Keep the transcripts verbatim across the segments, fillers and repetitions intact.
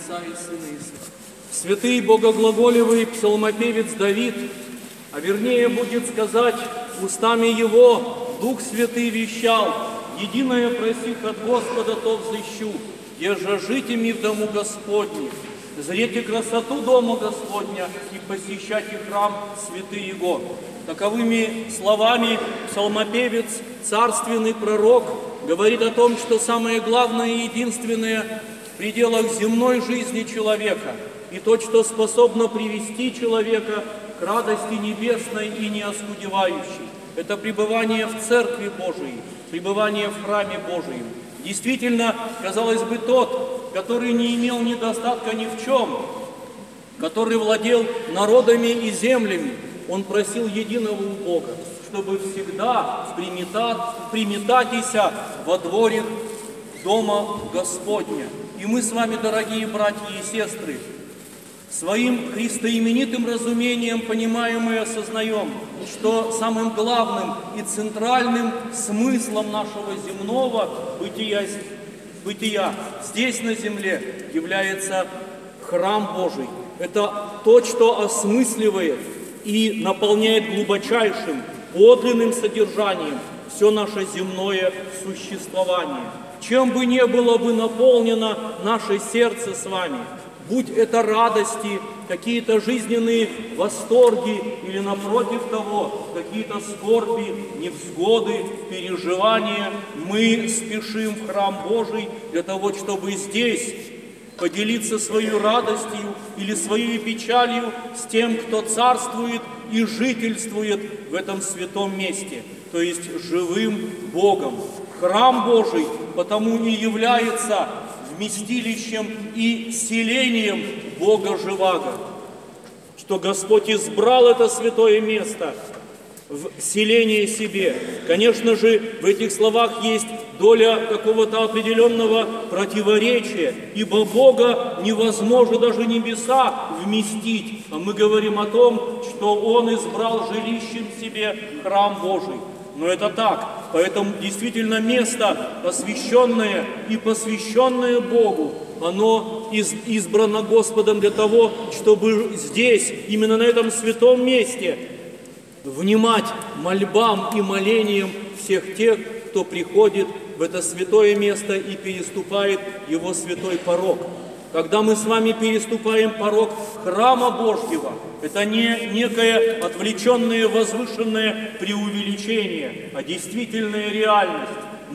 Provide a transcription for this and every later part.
Отца и Сына и Святого. Святый богоглаголевый псалмопевец Давид, а вернее будет сказать, устами его Дух Святый вещал: «Единое просих от Господа, то взыщу, еже жите ми в дому Господне, зрите красоту дома Господня и посещайте храм святый Его». Таковыми словами псалмопевец, царственный пророк, говорит о том, что самое главное и единственное в пределах земной жизни человека и то, что способно привести человека к радости небесной и неоскудевающей, это пребывание в Церкви Божией, пребывание в храме Божием. Действительно, казалось бы, тот, который не имел недостатка ни в чем, который владел народами и землями, он просил единого у Бога, чтобы всегда приметать, приметатися во дворе дома Господня. И мы с вами, дорогие братья и сестры, своим христоименитым разумением понимаем и осознаем, что самым главным и центральным смыслом нашего земного бытия, бытия здесь на земле является храм Божий. Это то, что осмысливает и наполняет глубочайшим, подлинным содержанием все наше земное существование. Чем бы ни было бы наполнено наше сердце с вами, будь это радости, какие-то жизненные восторги или, напротив того, какие-то скорби, невзгоды, переживания, мы спешим в храм Божий для того, чтобы здесь поделиться своей радостью или своей печалью с тем, кто царствует и жительствует в этом святом месте, то есть живым Богом. Храм Божий потому и является вместилищем и селением Бога Живаго, что Господь избрал это святое место в селение себе. Конечно же, в этих словах есть доля какого-то определенного противоречия, ибо Бога невозможно даже небеса вместить, а мы говорим о том, что Он избрал жилищем себе храм Божий. Но это так, поэтому действительно место, посвященное и посвященное Богу, оно избрано Господом для того, чтобы здесь, именно на этом святом месте, внимать мольбам и молениям всех тех, кто приходит в это святое место и переступает его святой порог. Когда мы с вами переступаем порог храма Божьего, это не некое отвлеченное, возвышенное преувеличение, а действительная реальность.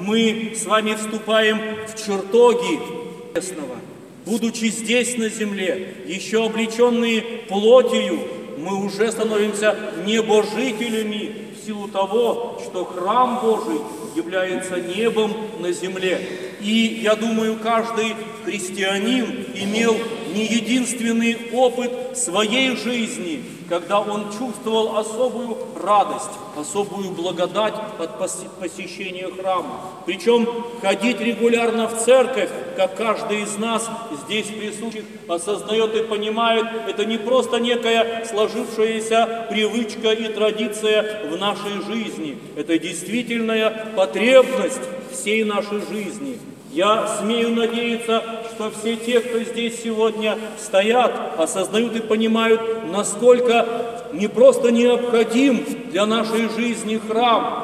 Мы с вами вступаем в чертоги небесного. Будучи здесь на земле, еще облеченные плотью, мы уже становимся небожителями в силу того, что храм Божий является небом на земле. И я думаю, каждый христианин имел не единственный опыт своей жизни, когда он чувствовал особую радость, особую благодать от посещения храма. Причем ходить регулярно в церковь, как каждый из нас здесь присутствующих осознает и понимает, это не просто некая сложившаяся привычка и традиция в нашей жизни. Это действительная потребность всей нашей жизни. Я смею надеяться, что все те, кто здесь сегодня стоят, осознают и понимают, насколько не просто необходим для нашей жизни храм.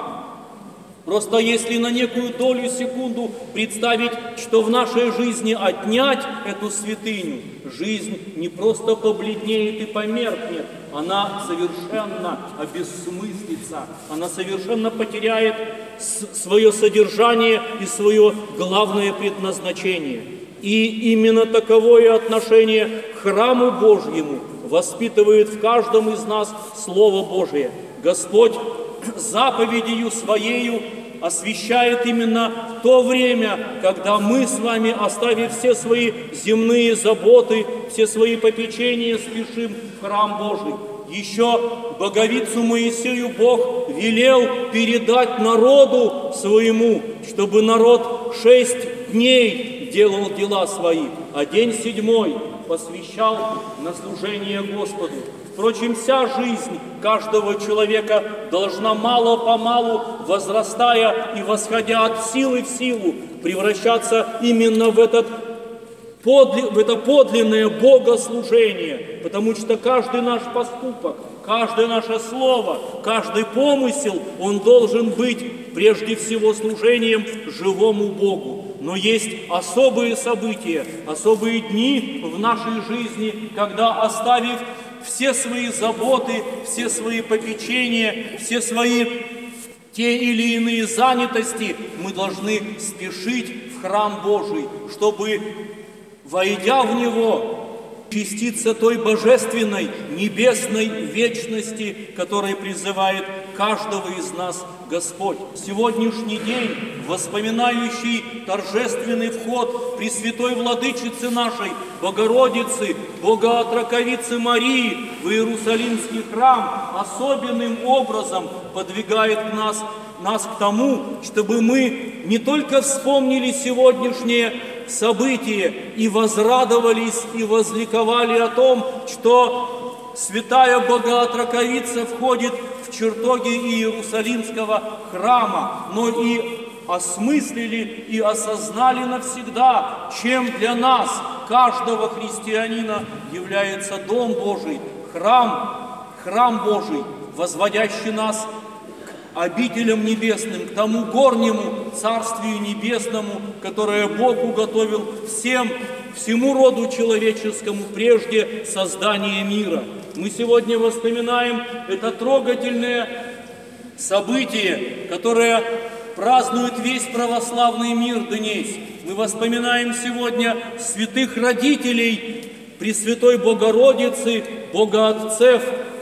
Просто если на некую долю секунду представить, что в нашей жизни отнять эту святыню, жизнь не просто побледнеет и померкнет, она совершенно обессмыслится, она совершенно потеряет свое содержание и свое главное предназначение. И именно таковое отношение к храму Божьему воспитывает в каждом из нас Слово Божие. Господь заповедью Своею освящает именно то время, когда мы с вами, оставив все свои земные заботы, все свои попечения, спешим в храм Божий. Еще Боговицу Моисею Бог велел передать народу своему, чтобы народ шесть дней делал дела свои, а день седьмой посвящал на служение Господу. Впрочем, вся жизнь каждого человека должна мало-помалу, возрастая и восходя от силы в силу, превращаться именно в этот подли, это подлинное богослужение, потому что каждый наш поступок, каждое наше слово, каждый помысел, он должен быть прежде всего служением живому Богу. Но есть особые события, особые дни в нашей жизни, когда, оставив все свои заботы, все свои попечения, все свои те или иные занятости, мы должны спешить в храм Божий, чтобы, войдя в него, частица той божественной, небесной вечности, которой призывает каждого из нас Господь. Сегодняшний день, воспоминающий торжественный вход Пресвятой Владычицы нашей, Богородицы, Богоотроковицы Марии в Иерусалимский храм, особенным образом подвигает нас, нас к тому, чтобы мы не только вспомнили сегодняшнее событие и возрадовались, и возликовали о том, что святая Богоотроковица входит в чертоги Иерусалимского храма, но и осмыслили и осознали навсегда, чем для нас, каждого христианина, является Дом Божий, храм, храм Божий, возводящий нас обителям небесным, к тому горнему Царствию Небесному, которое Бог уготовил всем, всему роду человеческому прежде создания мира. Мы сегодня вспоминаем это трогательное событие, которое празднует весь православный мир днесь. Мы вспоминаем сегодня святых родителей Пресвятой Богородицы, Богоотцев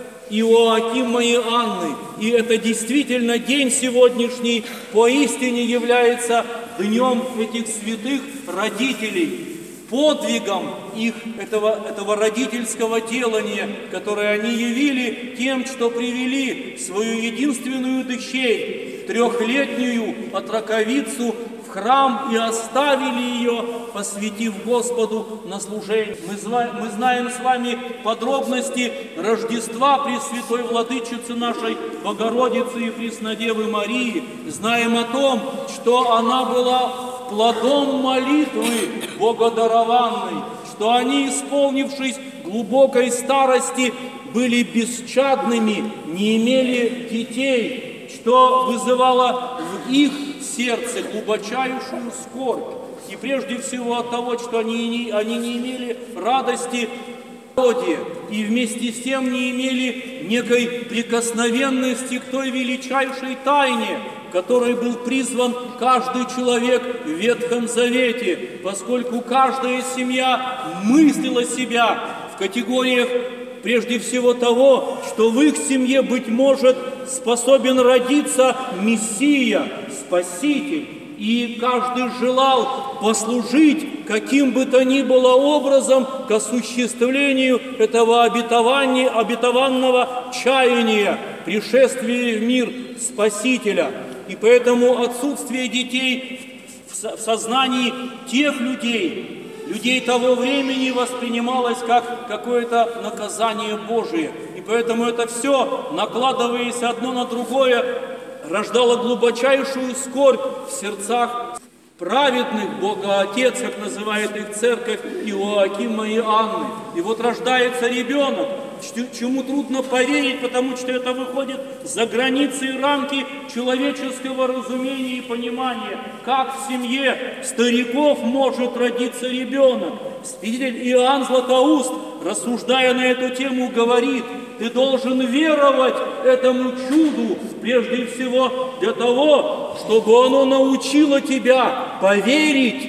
Иоакима и Анны. И это действительно день сегодняшний поистине является днем этих святых родителей, подвигом их, этого, этого родительского делания, которое они явили тем, что привели свою единственную дочерь, трехлетнюю отроковицу, в храм и оставили ее, посвятив Господу на служение. Мы, мы знаем с вами подробности Рождества Пресвятой Владычицы нашей Богородицы и Преснодевы Марии. Знаем о том, что она была плодом молитвы богодарованной, что они, исполнившись глубокой старости, были бесчадными, не имели детей, что вызывало в их сердце глубочайшую скорбь. И прежде всего от того, что они не, они не имели радости в роде, и вместе с тем не имели некой прикосновенности к той величайшей тайне, которой был призван каждый человек в Ветхом Завете, поскольку каждая семья мыслила себя в категориях прежде всего того, что в их семье, быть может, способен родиться Мессия, Спаситель. И каждый желал послужить каким бы то ни было образом к осуществлению этого обетования, обетованного чаяния, пришествия в мир Спасителя. И поэтому отсутствие детей в сознании тех людей, людей того времени, воспринималось как какое-то наказание Божие. И поэтому это все, накладываясь одно на другое, рождало глубочайшую скорбь в сердцах праведных, Бога-Отец, как называет их церковь, Иоакима и Анны. И вот рождается ребенок, чему трудно поверить, потому что это выходит за границы и рамки человеческого разумения и понимания. Как в семье стариков может родиться ребенок? Святитель Иоанн Златоуст, рассуждая на эту тему, говорит: ты должен веровать этому чуду, прежде всего для того, чтобы оно научило тебя поверить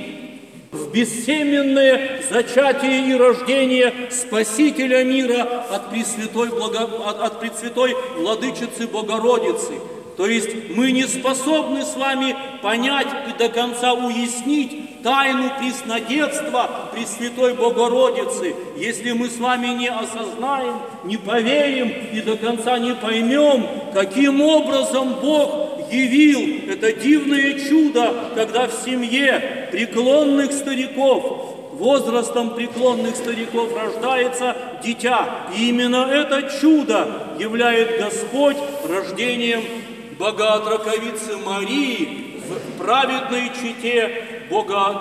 в бессеменное зачатие и рождение Спасителя мира от Пресвятой, Благо... от, от Пресвятой Владычицы Богородицы. То есть мы не способны с вами понять и до конца уяснить тайну преснодетства Пресвятой Богородицы, если мы с вами не осознаем, не поверим и до конца не поймем, каким образом Бог явил это дивное чудо, когда в семье преклонных стариков, возрастом преклонных стариков рождается дитя. И именно это чудо являет Господь рождением Богоотроковицы Марии в праведной чете Бога,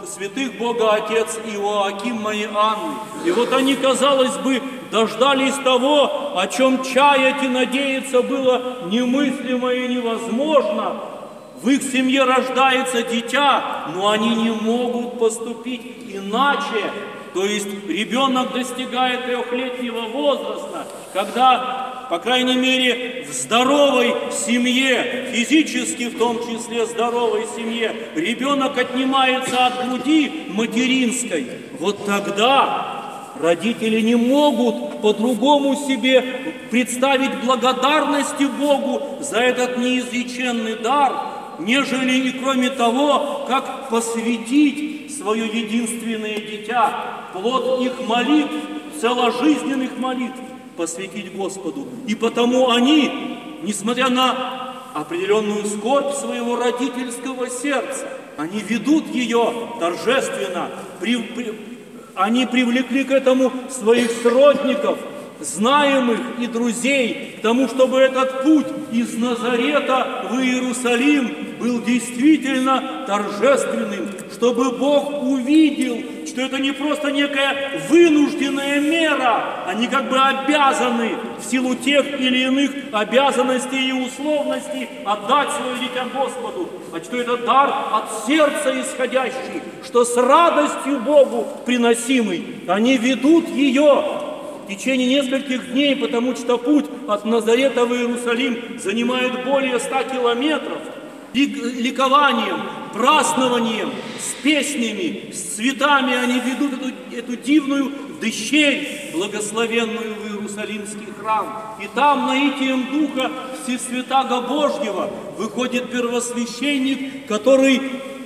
святых Бога Отец Иоакима и Анны. И вот они, казалось бы, дождались того, о чем чаять и надеяться было немыслимо и невозможно. В их семье рождается дитя, но они не могут поступить иначе. То есть ребенок достигает трехлетнего возраста, когда, по крайней мере, в здоровой семье, физически в том числе здоровой семье, ребенок отнимается от груди материнской. Вот тогда родители не могут по-другому себе представить благодарности Богу за этот неизреченный дар, нежели и кроме того, как посвятить свое единственное дитя, плод их молитв, целожизненных молитв, посвятить Господу. И потому они, несмотря на определенную скорбь своего родительского сердца, они ведут ее торжественно, при, при, они привлекли к этому своих сродников, знаемых и друзей, к тому, чтобы этот путь из Назарета в Иерусалим был действительно торжественным, чтобы Бог увидел, что это не просто некая вынужденная мера, они как бы обязаны в силу тех или иных обязанностей и условностей отдать свое дитя Господу, а что это дар от сердца исходящий, что с радостью Богу приносимый. Они ведут ее в течение нескольких дней, потому что путь от Назарета в Иерусалим занимает более ста километров. Ликованием, празднованием, с песнями, с цветами они ведут эту, эту дивную дщерь, благословенную в Иерусалимский храм. И там наитием Духа Всесвятаго Божьего выходит первосвященник, который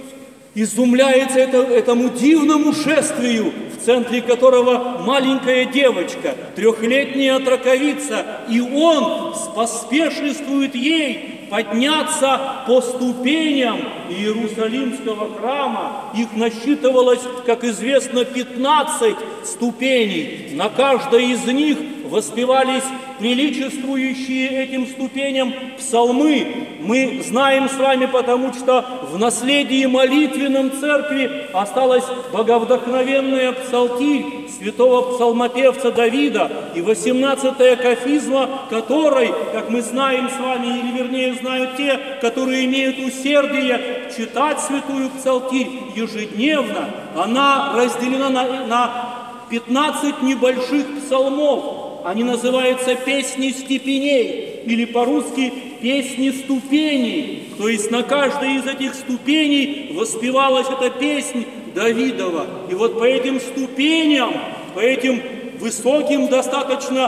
изумляется это, этому дивному шествию, в центре которого маленькая девочка, трехлетняя отроковица, и он поспешествует ей подняться по ступеням Иерусалимского храма. Их насчитывалось, как известно, пятнадцать ступеней. На каждой из них воспевались приличествующие этим ступеням псалмы. Мы знаем с вами, потому что в наследии молитвенном церкви осталась боговдохновенная псалтирь святого псалмопевца Давида и восемнадцатая кафизма, которой, как мы знаем с вами, или вернее знают те, которые имеют усердие читать святую псалтирь ежедневно, она разделена на, на пятнадцать небольших псалмов. Они называются «Песни степеней» или по-русски «Песни ступеней». То есть на каждой из этих ступеней воспевалась эта песнь Давидова. И вот по этим ступеням, по этим высоким, достаточно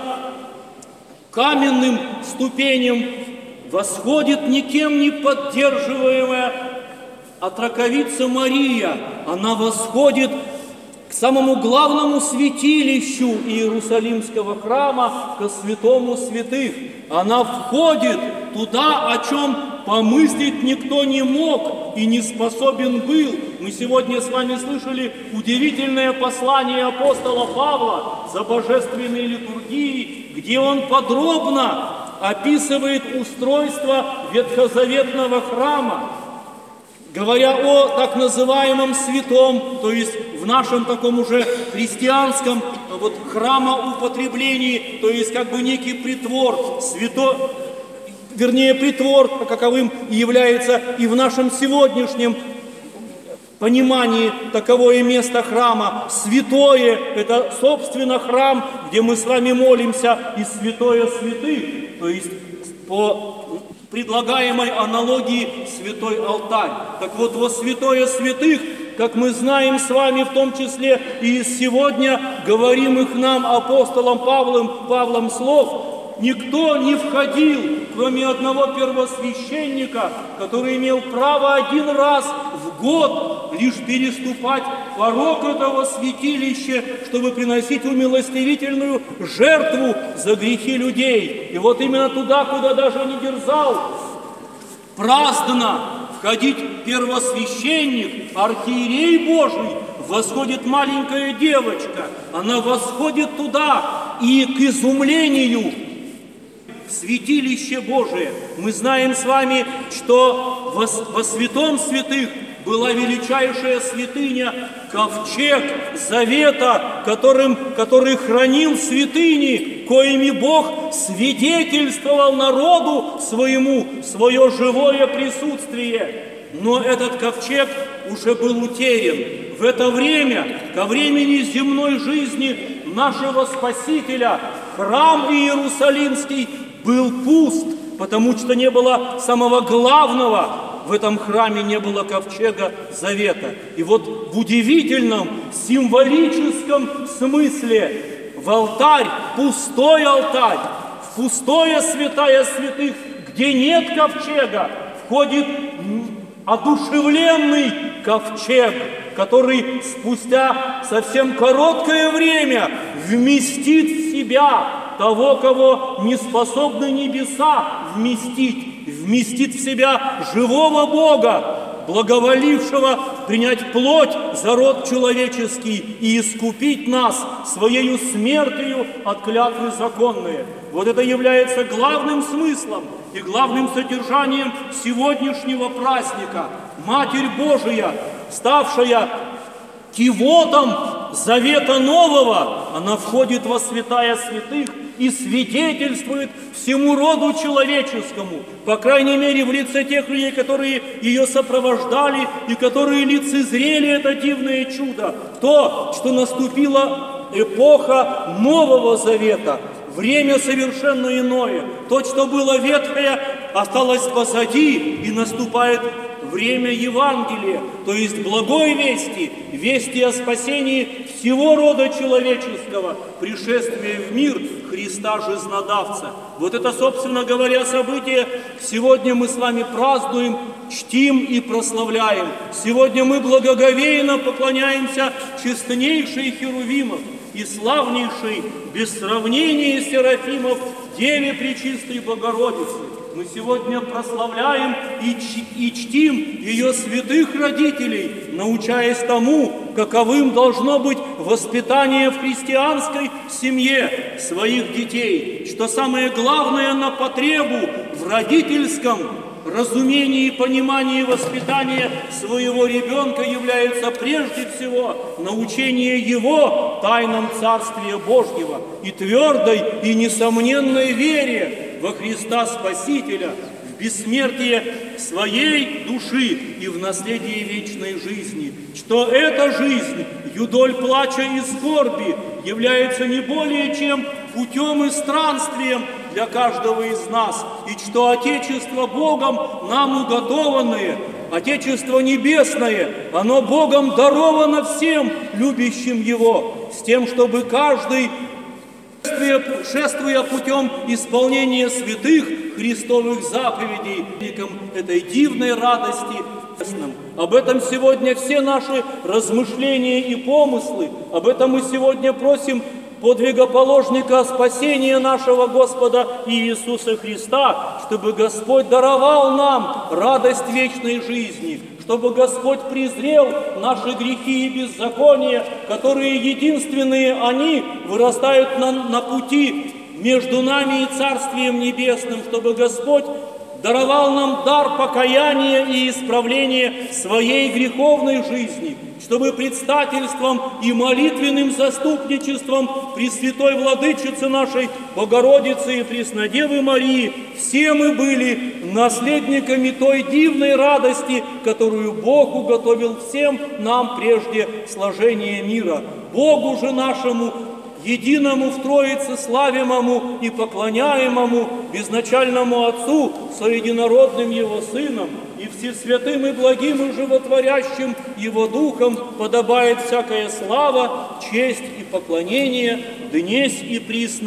каменным ступеням восходит никем не поддерживаемая отроковица Мария. Она восходит к самому главному святилищу Иерусалимского храма, ко святому святых. Она входит туда, о чем помыслить никто не мог и не способен был. Мы сегодня с вами слышали удивительное послание апостола Павла за божественной литургией, где он подробно описывает устройство ветхозаветного храма, говоря о так называемом святом, то есть в нашем таком уже христианском вот, храмоупотреблении, то есть как бы некий притвор, свято, вернее притвор, каковым является и в нашем сегодняшнем понимании таковое место храма. Святое – это, собственно, храм, где мы с вами молимся, и святое святых, то есть по предлагаемой аналогии святой алтарь. Так вот, во святое святых, как мы знаем с вами, в том числе и из сегодня говоримых нам апостолом Павлом, Павлом слов, никто не входил, кроме одного первосвященника, который имел право один раз в год лишь переступать порог этого святилища, чтобы приносить умилостивительную жертву за грехи людей. И вот именно туда, куда даже не дерзал праздно входить первосвященник, архиерей Божий, восходит маленькая девочка. Она восходит туда, и к изумлению в святилище Божие. Мы знаем с вами, что во, во святом святых была величайшая святыня, ковчег завета, которым, который хранил святыни, коими Бог свидетельствовал народу своему свое живое присутствие. Но этот ковчег уже был утерян. В это время, ко времени земной жизни нашего Спасителя, храм Иерусалимский был пуст, потому что не было самого главного. В этом храме не было ковчега завета. И вот в удивительном символическом смысле в алтарь, пустой алтарь, в пустое святая святых, где нет ковчега, входит одушевленный ковчег, который спустя совсем короткое время вместит в себя того, кого не способны небеса вместить, вместит в себя живого Бога, благоволившего принять плоть за род человеческий и искупить нас своею смертью от клятвы законные. Вот это является главным смыслом и главным содержанием сегодняшнего праздника. Матерь Божия, ставшая кивотом завета нового, она входит во святая святых и свидетельствует всему роду человеческому, по крайней мере в лице тех людей, которые ее сопровождали и которые лицезрели это дивное чудо, то, что наступила эпоха Нового Завета, время совершенно иное. То, что было ветхое, осталось позади, и наступает время Евангелия, то есть благой вести, вести о спасении всего рода человеческого, пришествия в мир Христа Жизнодавца. Вот это, собственно говоря, событие сегодня мы с вами празднуем, чтим и прославляем. Сегодня мы благоговейно поклоняемся честнейшей Херувимов и славнейшей, без сравнения Серафимов, Деве Пречистой Богородицы. Мы сегодня прославляем и, и чтим ее святых родителей, научаясь тому, каковым должно быть воспитание в христианской семье своих детей, что самое главное на потребу в родительском разумении, понимании воспитания своего ребенка является прежде всего научение его тайнам Царствия Божьего и твердой и несомненной вере во Христа Спасителя, в бессмертие своей души и в наследие вечной жизни, что эта жизнь, юдоль плача и скорби, является не более чем путем и странствием для каждого из нас, и что Отечество Богом нам уготованное, Отечество Небесное, оно Богом даровано всем любящим Его, с тем, чтобы каждый, шествуя путем исполнения святых Христовых заповедей, этой дивной радости. Об этом сегодня все наши размышления и помыслы, об этом мы сегодня просим подвигоположника спасения нашего Господа Иисуса Христа, чтобы Господь даровал нам радость вечной жизни, чтобы Господь презрел наши грехи и беззакония, которые единственные они вырастают на, на пути между нами и Царствием Небесным, чтобы Господь даровал нам дар покаяния и исправления своей греховной жизни, чтобы предстательством и молитвенным заступничеством Пресвятой Владычицы нашей Богородицы и Преснодевы Марии все мы были наследниками той дивной радости, которую Бог уготовил всем нам прежде сложения мира. Богу же нашему, единому в Троице славимому и поклоняемому безначальному Отцу со единородным Его Сыном и всесвятым и благим и животворящим Его Духом подобает всякая слава, честь и поклонение, днесь и присно.